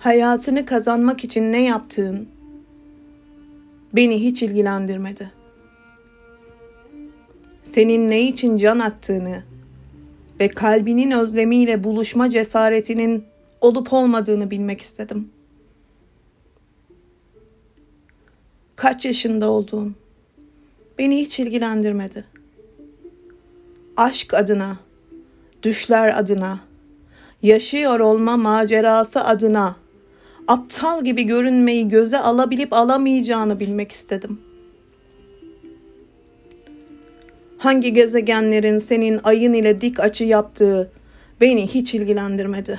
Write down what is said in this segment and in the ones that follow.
hayatını kazanmak için ne yaptığın beni hiç ilgilendirmedi. Senin ne için can attığını ve kalbinin özlemiyle buluşma cesaretinin olup olmadığını bilmek istedim. Kaç yaşında olduğun beni hiç ilgilendirmedi. Aşk adına, düşler adına, yaşıyor olma macerası adına aptal gibi görünmeyi göze alabilip alamayacağını bilmek istedim. Hangi gezegenlerin senin ayın ile dik açı yaptığı beni hiç ilgilendirmedi.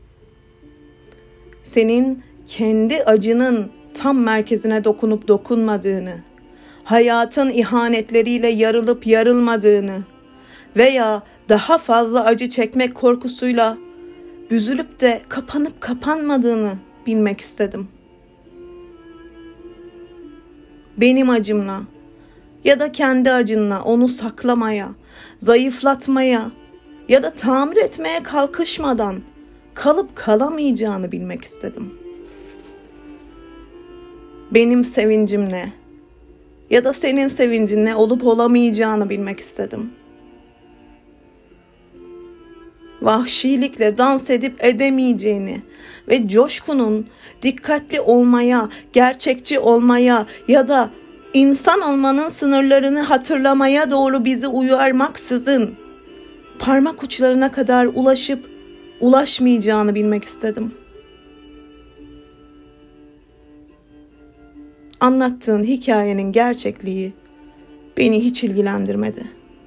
Senin kendi acının tam merkezine dokunup dokunmadığını, hayatın ihanetleriyle yarılıp yarılmadığını veya daha fazla acı çekmek korkusuyla büzülüp de kapanıp kapanmadığını bilmek istedim. Benim acımla ya da kendi acınla onu saklamaya, zayıflatmaya ya da tamir etmeye kalkışmadan kalıp kalamayacağını bilmek istedim. Benim sevincimle ya da senin sevincinle olup olamayacağını bilmek istedim. Vahşilikle dans edip edemeyeceğini ve coşkunun dikkatli olmaya, gerçekçi olmaya ya da insan olmanın sınırlarını hatırlamaya doğru bizi uyarmaksızın parmak uçlarına kadar ulaşıp ulaşmayacağını bilmek istedim. Anlattığın hikayenin gerçekliği beni hiç ilgilendirmedi.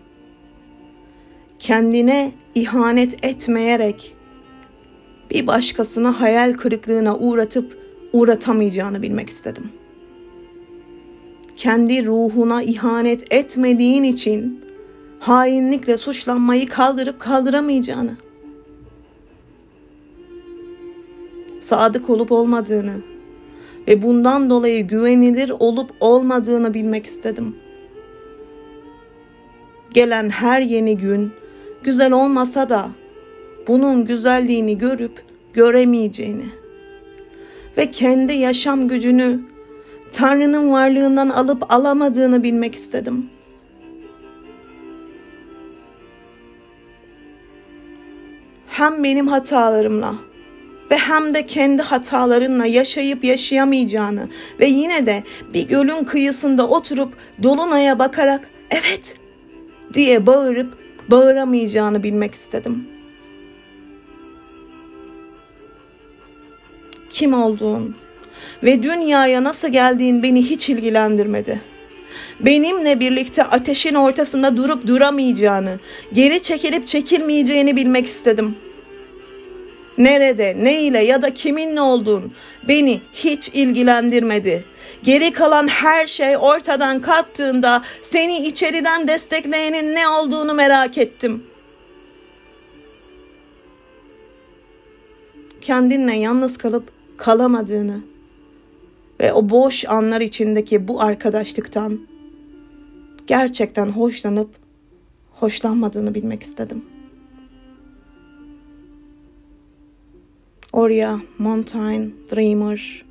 Kendine ihanet etmeyerek bir başkasını hayal kırıklığına uğratamayacağını bilmek istedim. Kendi ruhuna ihanet etmediğin için hainlikle suçlanmayı kaldırıp kaldıramayacağını, sadık olup olmadığını ve bundan dolayı güvenilir olup olmadığını bilmek istedim. Gelen her yeni gün güzel olmasa da bunun güzelliğini görüp göremeyeceğini ve kendi yaşam gücünü Tanrı'nın varlığından alıp alamadığını bilmek istedim. Hem benim hatalarımla ve hem de kendi hatalarınla yaşayıp yaşayamayacağını ve yine de bir gölün kıyısında oturup dolunaya bakarak evet diye bağırıp bağıramayacağını bilmek istedim. Kim olduğun ve dünyaya nasıl geldiğin beni hiç ilgilendirmedi. Benimle birlikte ateşin ortasında durup duramayacağını, geri çekilip çekilmeyeceğini bilmek istedim. Nerede, ne ile ya da kiminle olduğun beni hiç ilgilendirmedi. Geri kalan her şey ortadan kalktığında seni içeriden destekleyenin ne olduğunu merak ettim. Kendinle yalnız kalıp kalamadığını ve o boş anlar içindeki bu arkadaşlıktan gerçekten hoşlanıp hoşlanmadığını bilmek istedim. Oria Montaigne Dreamer